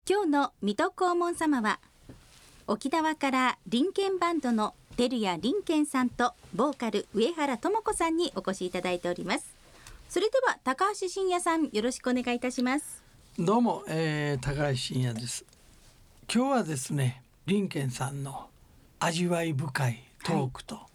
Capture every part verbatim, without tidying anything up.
今日の水戸黄門様は沖縄から林健バンドの照屋林健さんとボーカル上原智子さんにお越しいただいております。それでは高橋真也さん、よろしくお願いいたします。 どうも、えー、高橋真也です。今日はですね、林健さんの味わい深いトークと、はい、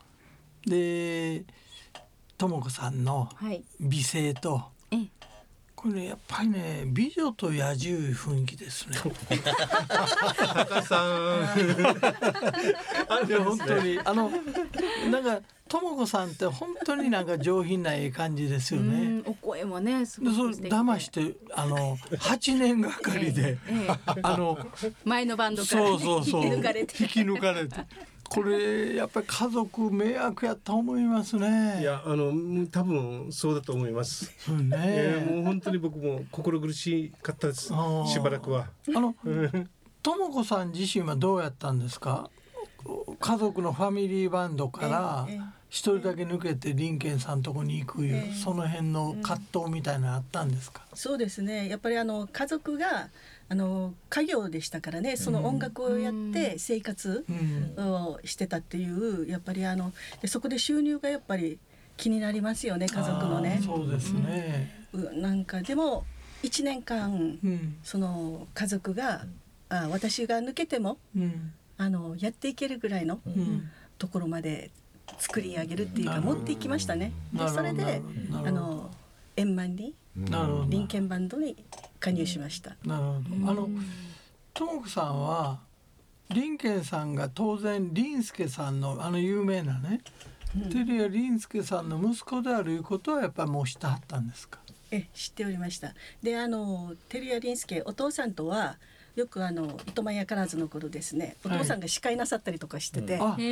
で智子さんの美声と、はい、えこれ、ね、やっぱりね、美女と野獣雰囲気ですね。 高橋さんあれ本当にあのなんか智子さんって本当になんか上品なええ感じですよね。 お声もねすごく素敵で、 騙してあのはちねんがかりで、ええええ、あの前のバンドから、ね、 そうそうそう引き抜かれて引き抜かれてこれやっぱり家族迷惑やと思いますね。 いや、あの多分そうだと思います。 そうね、 えー、もう本当に僕も心苦しかったです。しばらくは。 あの智子さん自身はどうやったんですか？家族のファミリーバンドから一人だけ抜けて林健さんのとこに行くいう、えー、その辺の葛藤みたいなのあったんですか？ そうですね、やっぱりあの家族があの家業でしたからね、その音楽をやって生活をしてたっていう、やっぱりあのでそこで収入がやっぱり気になりますよね、家族のね。 そうですね、 うん、なんかでもいちねんかん、うん、その家族があ私が抜けても、うん、あのやっていけるぐらいの、うん、ところまで作り上げるっていうか持っていきましたね。でそれであの円満に林健バンドに加入しました。 なるほど。あの智子さんは林健さんが当然林助さんのあの有名なね、うん、照屋林助さんの息子であるいうことはやっぱりもう知ってはったんですか？ え知っておりました。であの照屋林助お父さんとはよくあの糸満やからずの頃ですね、お父さんが司会なさったりとかしてて、はい、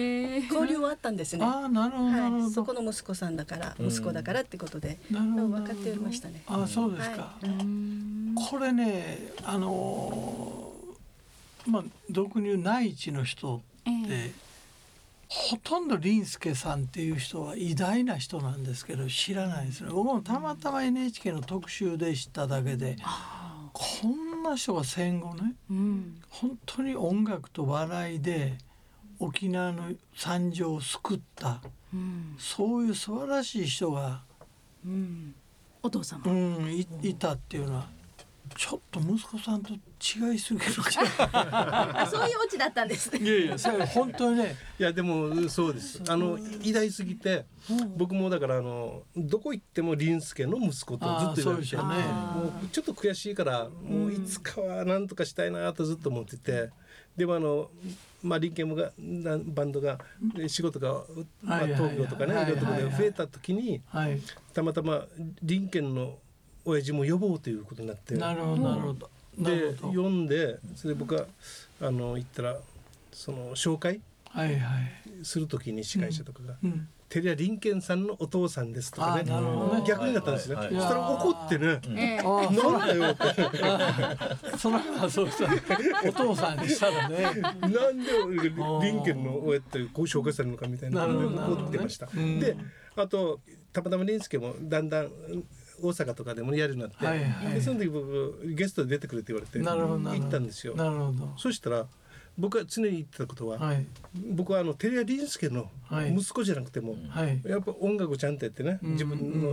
交流はあったんですね。 あなるほど、はい、 そこの息子さんだから息子だからってことで、うん、分かっておりましたね。 あそうですか、はい、これねあのー、まあ俗に言う内地の人って、えー、ほとんど林助さんっていう人は偉大な人なんですけど知らないですね。僕もたまたま エヌエイチケー の特集で知っただけで、こんな人が戦後ね、うん、本当に音楽と笑いで沖縄の惨状を救った、うん、そういう素晴らしい人が、 うん、お父様、 うん、い, いたっていうのはちょっと息子さんと違いすぎるあそういうオチだったんですね。 いやいやそれ本当にねいやでもそうです。あの偉大すぎて、うん、僕もだからあのどこ行っても林助の息子とずっと言われて、ね、もうちょっと悔しいからもういつかは何とかしたいなとずっと思ってて、でもあのまあ林健がバンドが仕事が、まあ、東京とかねいろいろところで増えた時に、はい、たまたま林健の親父も呼ぼうということになって、 なるほどなるほど。 で読んでそれで僕はあの言ったらその紹介するときに司会者とかが、はいはい、照屋林健さんのお父さんですとかね、逆になったんですね。そしたら怒ってね、えー、なんだよってそのそうしたお父さんにしたらねなんで林健の親ってこう紹介されるのかみたいなので怒ってました、ね、であとたまたま林助もだんだん大阪とかでもやるようになって、はいはい、でその時僕ゲストで出てくれって言われて行ったんですよ。なるほど。そしたら僕は常に言ってたことは、はい、僕はあの照屋林助の息子じゃなくても、はい、やっぱ音楽ちゃんとやってね、自分の、うん、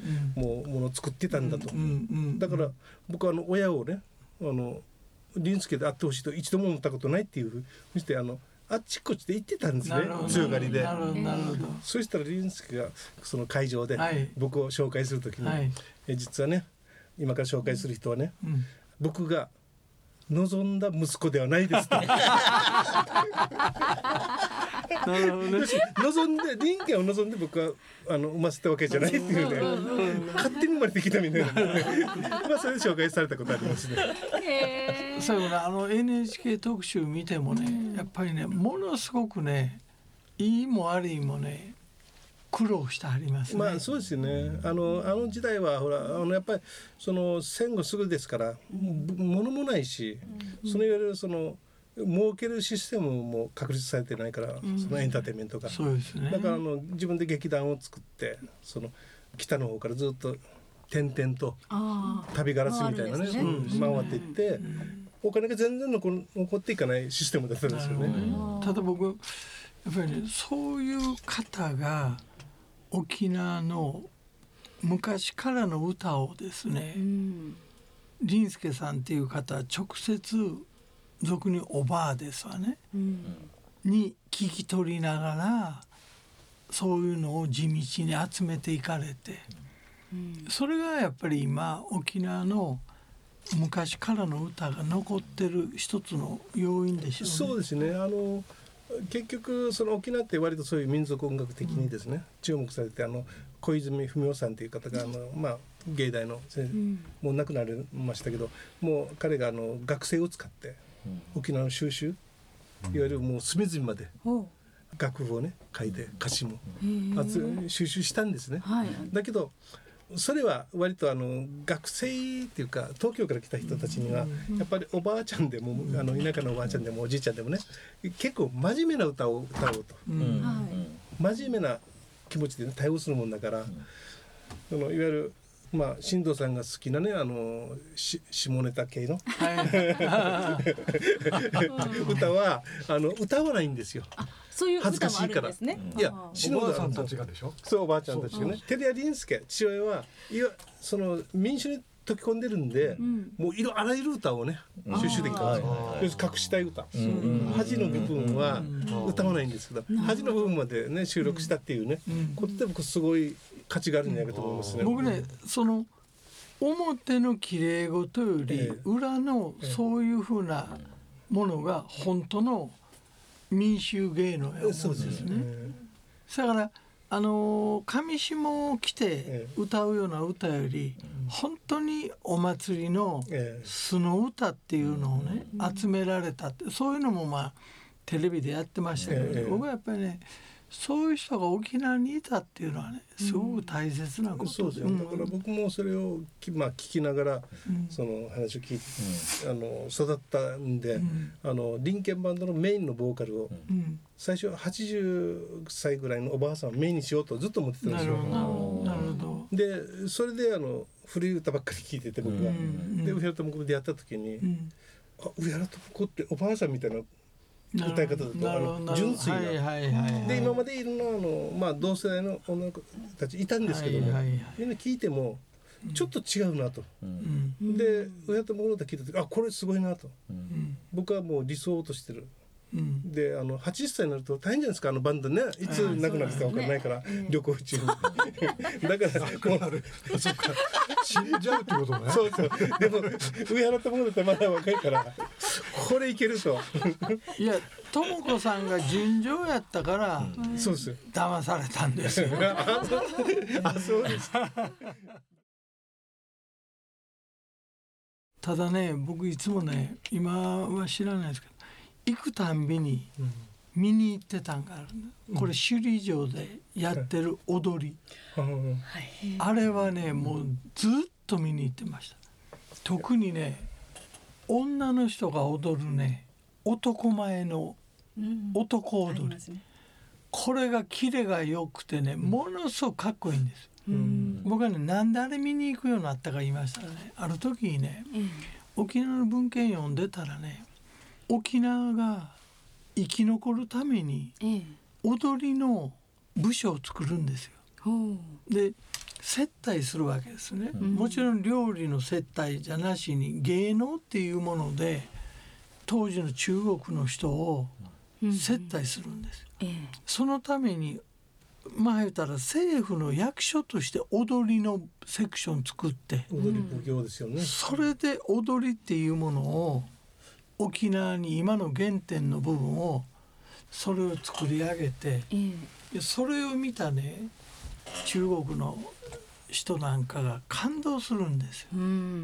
もうものを作ってたんだと、うん、だから僕はあの親をねあの林助で会ってほしいと一度も思ったことないっていうふうにしてあのあっちこっちで言ってたんですね、強がりで。そしたら林助がその会場で僕を紹介するときに、はい、え実はね今から紹介する人はね、うん、僕が望んだ息子ではないですとなるほど、ね、望んで林健を望んで僕はあの産ませたわけじゃないっていうね勝手に生まれてきたみたいなまあそれで紹介されたことありますね。 へー、そうあの エヌエイチケー 特集見てもね、うん、やっぱりねものすごくねいいも悪いもね苦労してありますね。 まあそうですよね。あのあの時代はほらあのやっぱりその戦後すぐですから物もないし、うん、そのいわゆるその儲けるシステムも確立されてないから、うん、そのエンターテインメントが、 そうですね、 だからあの自分で劇団を作ってその北の方からずっと点々と旅ガラスみたいなね、うん、回っていって、 お金が全然残残っていかないシステムだったんですよね。 ただ僕やっぱりねそういう方が沖縄の昔からの歌をですね、うん、林助さんっていう方は直接俗におばあですわね、うん、に聞き取りながらそういうのを地道に集めていかれて、うん、それがやっぱり今沖縄の昔からの歌が残ってる一つの要因でしょうね。 そうですね。あの結局その沖縄って割とそういう民族音楽的にですね、うん、注目されて、あの小泉文雄さんという方があの、まあ、芸大の先生、うん、もう亡くなりましたけど、もう彼があの学生を使って沖縄の収集、うん、いわゆるもう隅々まで楽譜をね書いて歌詞も収集したんですね、はい、だけどそれは割とあの学生っていうか東京から来た人たちにはやっぱりおばあちゃんでも、あの田舎のおばあちゃんでもおじいちゃんでもね結構真面目な歌を歌おうと、うん、真面目な気持ちで、ね、対応するもんだから、そのいわゆるまあ進藤さんが好きなねあのし下ネタ系の歌はあの歌わないんですよ。 そういう歌もあるんですね。 いや、 おばあさんたちがでしょ。 そうおばあちゃんたちがね。照屋林助父親はいわその民主に溶き込んでるんで、うん、もういろあらゆる歌をね収集できたんですよ。要するに隠したい歌、恥の部分は歌わないんですけど、恥の部分までね収録したっていうね、ことで僕すごい価値があるんじゃないかと思いますね。 僕ねその表の綺麗事より裏のそういうふうなものが本当の民衆芸能や思うんですね。だからあの上下を着て歌うような歌より本当にお祭りの素の歌っていうのをね集められたって、そういうのもまあテレビでやってましたけど、ね、僕はやっぱりねそういう人が沖縄にいたっていうのはねすごく大切なことです、うん、 そうですよ。だから僕もそれをき、まあ、聞きながら、うん、その話を聞いて、うん、あの育ったんで、うん、あの林健バンドのメインのボーカルを、うん、最初はちじゅっさいぐらいのおばあさんをメインにしようとずっと思ってたんですよ。 なるほどなるほど。 でそれであの古い歌ばっかり聴いてて僕が、うん、で上原智子と出会った時に、うん、あ上原智子っておばあさんみたいな歌い方だとあの純粋な、はいはいはいはい、で今までいろんなあの、まあ、同世代の女の子たちいたんですけども、はいはいはい、みんな聞いてもちょっと違うなと、うん、で上ともの歌聞いた時あこれすごいなと、うん、僕はもう理想としてる、うん、であのはちじゅっさいになると大変じゃないですかあのバンドねいつ亡くなるか分からないから、ね、旅行中にだからもうそっか死んじゃうってことね。 そうそうでも上原とものだってまだ若いからこれいけるといや智子さんが純情やったから、うん、そうです騙されたんですよあそうですただね僕いつもね今は知らないですけど行くたんびに見に行ってたんがある、うん、これ首里城でやってる踊り、はい、あれはねもうずっと見に行ってました。特にね女の人が踊るね男前の男踊り、うんね、これがキレが良くてねものすごくかっこいいんです、うん、僕はねなんであれ見に行くようになったか言いましたらねある時にね、うん、沖縄の文献読んでたらね沖縄が生き残るために踊りの部署を作るんですよ、うん、で接待するわけですね、うん、もちろん料理の接待じゃなしに芸能っていうもので当時の中国の人を接待するんです、うんええ、そのためにまあ言ったら政府の役所として踊りのセクション作って踊り奉行ですよね。 それで踊りっていうものを沖縄に今の原点の部分をそれを作り上げて、ええ、それを見たね中国の人なんかが感動するんですよ、うん、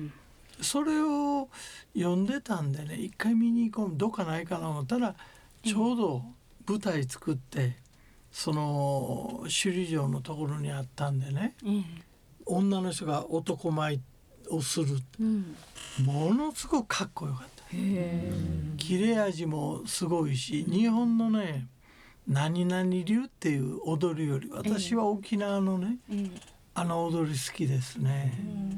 それを読んでたんでね一回見に行こうどっかないかな思ったらちょうど舞台作って、うん、その首里城のところにあったんでね、うん、女の人が男前をする、うん、ものすごくかっこよかった。切れ味もすごいし日本のね何々流っていう踊りより私は沖縄のね、うん、あの踊り好きですね、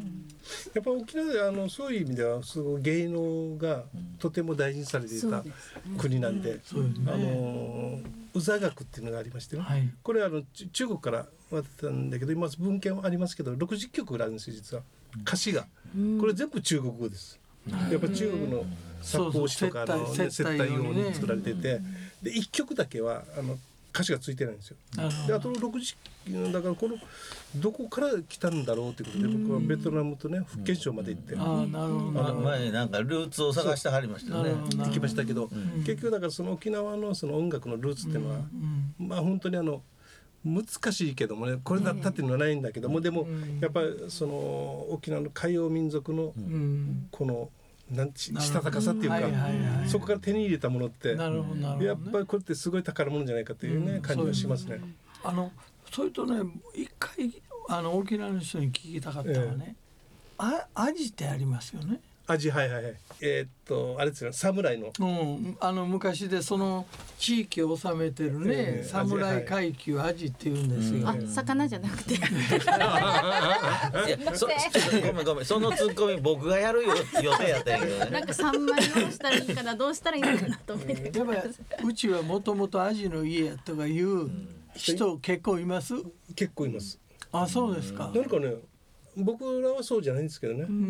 やっぱ沖縄であのそういう意味ではすごい芸能がとても大事にされていた国なんで、あの宇座学っていうのがありましてね、はい、これはあの中国から渡ったんだけど今文献はありますけどろくじゅっきょくぐらいあるんですよ実は歌詞が。これ全部中国語です。やっぱ中国の作法詩とかの接待用に作られてて、でいっきょくだけはあの歌詞がついてないんですよ。であとろくじだからこのどこから来たんだろうということで僕はベトナムとね福建省まで行って、 あなるほど、前になんかルーツを探してはりましたよね。 行ってきましたけど、結局だからその沖縄のその音楽のルーツっていうのは、まあ本当にあの難しいけどもねこれだったっていうのはないんだけども、でもやっぱりその沖縄の海洋民族のこのなんちしたたかさっていうか、そこから手に入れたものってやっぱりこれってすごい宝物じゃないかというね感じがしますね。 あのそれとね一回あの沖縄の人に聞きたかったのはね、あ味ってありますよね。 味はいはいはい。えー、っとあれですよ侍の、 うん、あの昔でその地域を治めてるね、えー、侍階級味って言うんですよ。 あ、魚じゃなくて。いやそごめんごめんそのツッコミ僕がやる予定やったんやけどね。 なんか三枚どうしたらいいかなどうしたらいいのかなと思って。 やっぱうちはもともと味の家やとかいう人結構います。 結構います。 あ、そうですか。 なんかね。僕らはそうじゃないんですけどね、うん、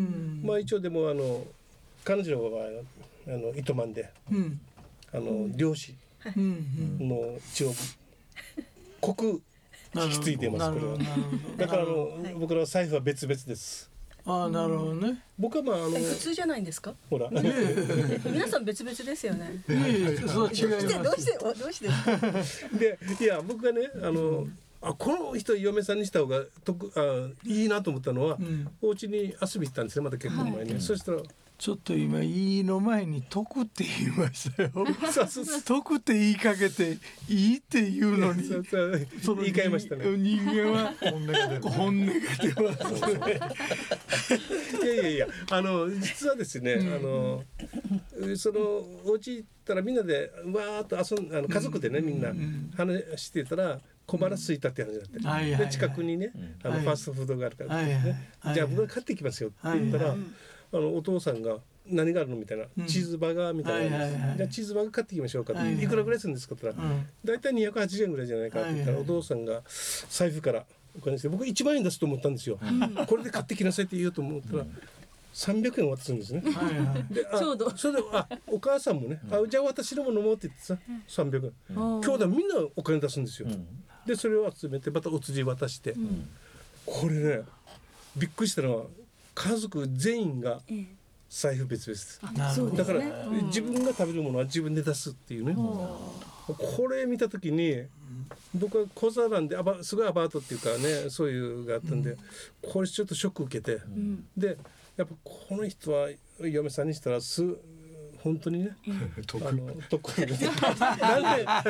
まあ一応でもあの彼女はあの糸満で、うん、あの漁師の一応国引き継いでます。これはだからあの、はい、僕らは財布は別々です。 ああなるほどね。 僕はまああの普通じゃないんですか。 ほら皆さん別々ですよね。 そう違います。 どうしてどうしてでいや僕がねあのあこの人嫁さんにした方が得あいいなと思ったのは、うん、お家に遊び行ったんですよまた結婚前に、はい、そしたらちょっと今いいの前に得って言いましたよ。得って言いかけていいって言うのにそうそうその言い換えましたね。 人間は本音が出ますね。 いやいやいやあの実はですね、うん、あのそのお家行ったらみんなでわーっと遊んあの家族でねみんな話してたら小腹空いたって話になって、うん、で近くにねあのファーストフードがあるから、ねはい、じゃあ僕が買ってきますよって言ったら、はいはい、あのお父さんが何があるのみたいな、うん、チーズバーガーみたいな、はいはいはい、じゃあチーズバーガー買ってきましょうかって、はいはい、いくらぐらいするんですかって言ったら、うん、だいたいにひゃくはちじゅうえんぐらいじゃないかって言ったら、はいはい、お父さんが財布からお金して僕いちまんえん出すと思ったんですよ、うん、これで買ってきなさいって言うと思ったら、うんさんびゃくえん渡すんですね。はいはい、であちょうどそれであお母さんもね、うん、あじゃあ私のも飲もうって言ってささんびゃくえん、うん、兄弟みんなお金出すんですよ、うん、でそれを集めてまたお釣り渡して、うん、これねびっくりしたのは家族全員が財布別々です、うん、だから、ね、自分が食べるものは自分で出すっていうね、うん、これ見た時に僕は小座なんでアバすごいアパートっていうかねそういうがあったんで、うん、これちょっとショック受けて、うん、でやっぱこの人は嫁さんにしたらす本当にね、うん、あの得意ですなんであ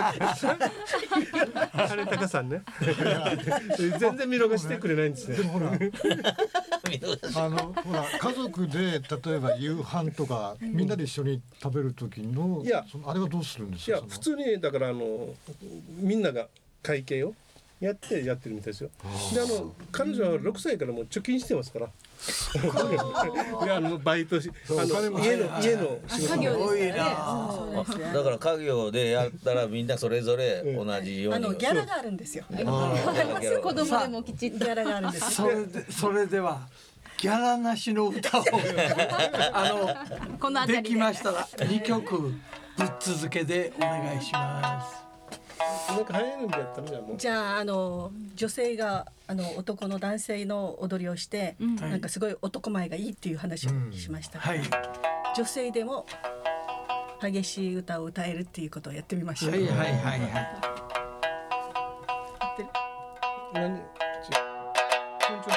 れタカさんね全然見逃してくれないんですね。でもほらあのほら家族で例えば夕飯とかみんなで一緒に食べる時の、いやそのあれはどうするんですか。 いや普通にだからあのみんなが会計をやってやってるみたいですよ。であの彼女はろくさいからもう貯金してますから。いやあのバイトしあの家の家の仕事が多いな。 だから家業でやったらみんなそれぞれ同じように、 あのギャラがあるんですよ。わかります。子供でもきちっとギャラがあるんです。 それでそれではギャラなしの歌をあのこのできましたらにきょくぶっ続けでお願いします。 なんか流行るんだったらじゃあもう。 じゃああの女性があの男の男性の踊りをして、うん、なんかすごい男前がいいっていう話をしました。うんはい、女性でも激しい歌を歌えるっていうことをやってみましょう。 はいはいはいはい。 何？緊張し？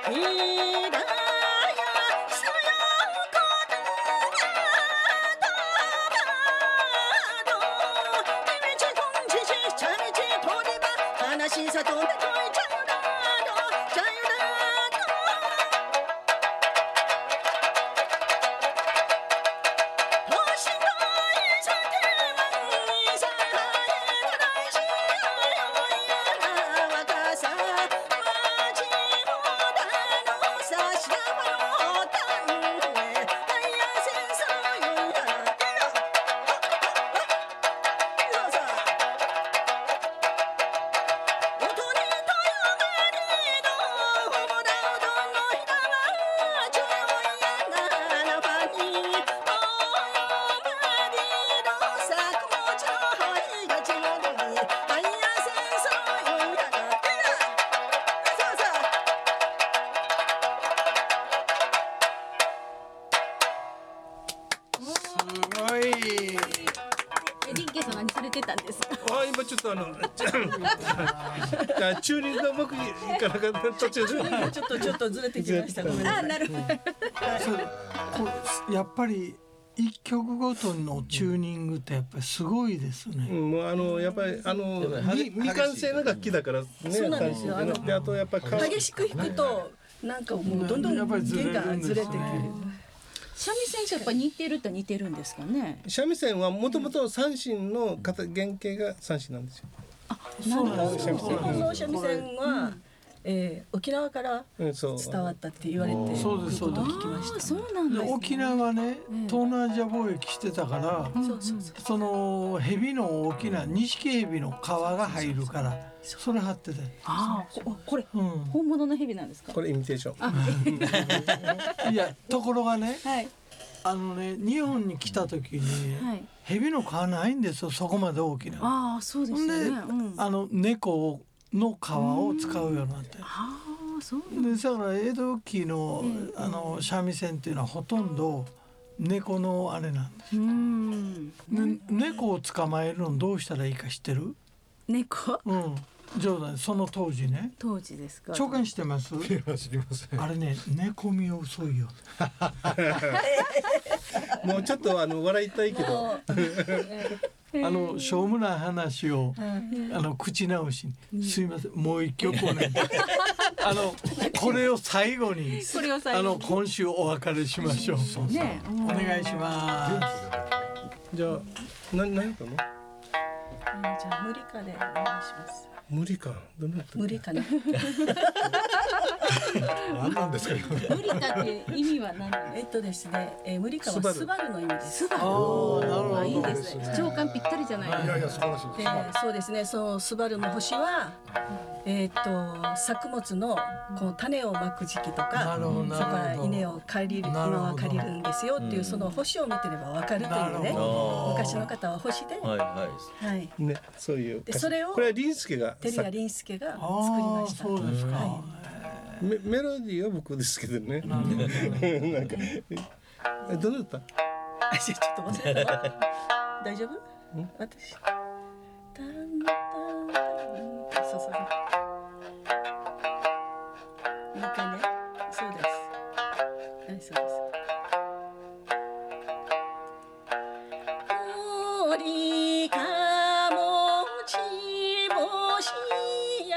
ちょっとあのチューニングがうまくいかなかった途中でちょっとちょっとずれてきました。ごめんなさい。 あ、なるほど。 やっぱり一曲ごとのチューニングってやっぱりすごいですね。 うん、もうあのやっぱりあの未未完成な楽器だからね。 そうなんですよ。あのであとやっぱり激しく弾くとなんかもうどんどん弦がずれてくる。 三味線とやっぱ似てると似てるんですかね。 三味線はもともと三線の原型が三線なんですよ。 あ、そうなんですか。この三味線は、えー、沖縄から伝わったって言われて、 そうですそうです。 聞きました。 そうなんです。 沖縄ね、東南アジア貿易してたから、その蛇の大きな錦蛇の皮が入るから、それ貼ってて。 ああ、これ本物の蛇なんですか。 これイミテーション。いや、ところがね、あのね、日本に来た時に蛇の皮ないんですよ、そこまで大きな。 ああ、そうですね。 あの猫の皮を使うようになって。 ああ、そうで、だから江戸期のあの三味線っていうのはほとんど猫のあれなんです。で、猫を捕まえるのどうしたらいいか知ってる？ 猫？ うん。冗談、その当時ね。 当時ですか。 長官してます？ 知りません。 あれね、猫みを遅いよ。 もうちょっとあの笑いたいけど。 あのしょうもない話を、あの口直しに、すいません、もう一曲をね、あのこれを最後に、あの今週お別れしましょう。ね、お願いします。 じゃあ何何かの？ じゃあ無理かでお願いします。 無理か、どな無理かね。 何なんですか。 無理かって意味は何？ えっとですね、えー、無理かはスバルの意味です。 スバル。ああ、なるほど。いいですね。長官ぴったりじゃないですか。 いやいや素晴らしいです。で、そうですね。そのスバルの星は、えっと作物のこの種をまく時期とか、そこから稲を借りる、今は借りるんですよっていうその星を見てればわかるというね。昔の方は星で、はいはい。ね、そういう。 で、それをこれは林助が。 照屋林助が作りました。 そうですか。 メ, メロディーは僕ですけどね。なんかえどうだった？ あ、ちょっと忘れた。大丈夫？私。タンタンそうそう。いいかね。そうです。はい、そうです。森かもちぼしや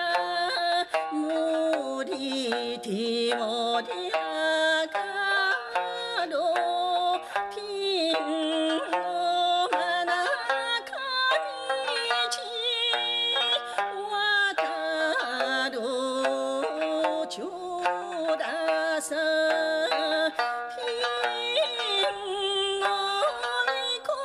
森ティモリアカロピンのまなかみちわたろちょださピンのみこ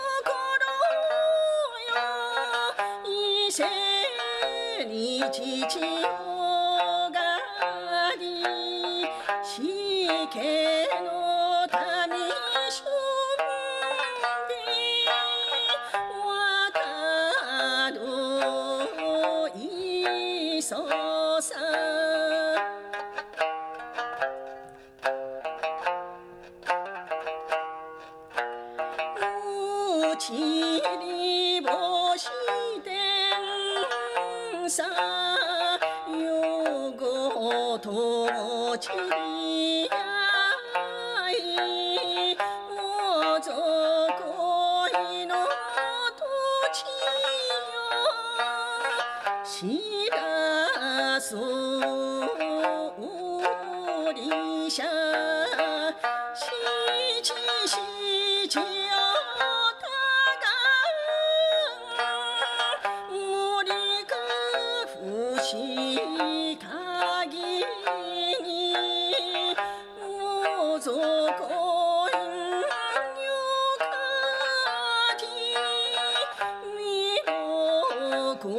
伊勢に父よがりしけの民しゅんでわたどいそさうちりぼしてさよごとちりやいおぞこいの土地よしらすうりしゃしちしちよたが森かふしかぎにおぞこいんよかきみのこ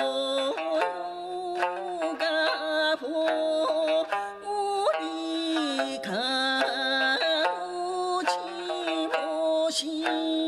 がほ森かうちもし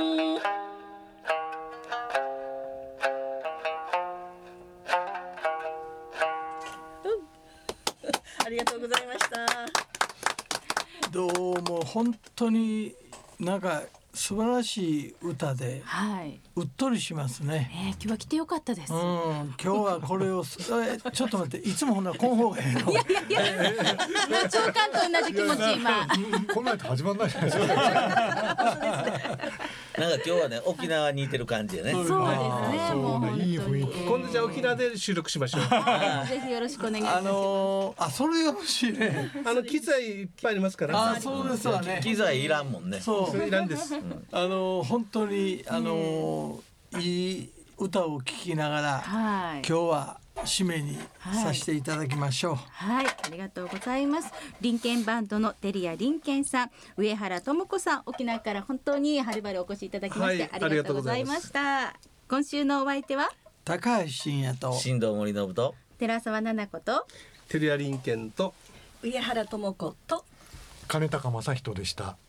ありがとうございました。 どうも本当になんか素晴らしい歌で、 はい、 うっとりしますね。 えー、今日は来てよかったです。 うん、今日はこれをえちょっと待って、いつもほんならこん方がええの。 いやいやいや、長官と同じ気持ち今。 こんなんと始まんないじゃないですか。 なんか今日はね沖縄に似てる感じでね。 そうですね。もう本当にいい雰囲気。 今度じゃあ沖縄で収録しましょう。 ぜひよろしくお願いします。 あのー、あそれ欲しいね。 あの機材いっぱいありますから。 あそうですわね。 機材いらんもんね。 そういらんです。 あのー、本当にあのー、いい歌を聴きながら、 はい、 今日は締めにさせていただきましょう。 はい、はい、ありがとうございます。林健バンドの照屋林健さん、上原智子さん、沖縄から本当にはるばるお越しいただきまして、はい、ありがとうございました。今週のお相手は高橋真也と新藤森信と寺澤奈々子と照屋林健と上原智子と金高正人でした。